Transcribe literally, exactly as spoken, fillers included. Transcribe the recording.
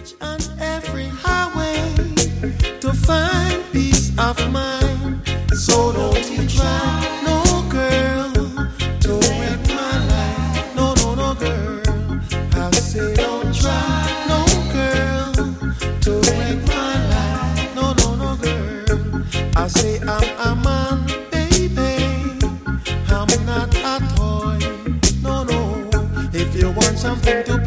each and every highway to find peace of mind. So don't you try, no girl, to wreck my life. No, no, no girl, I say don't try, no girl, to wreck my life. No, no, no girl, I say I'm a man, baby, I'm not a toy. No, no, if you want something to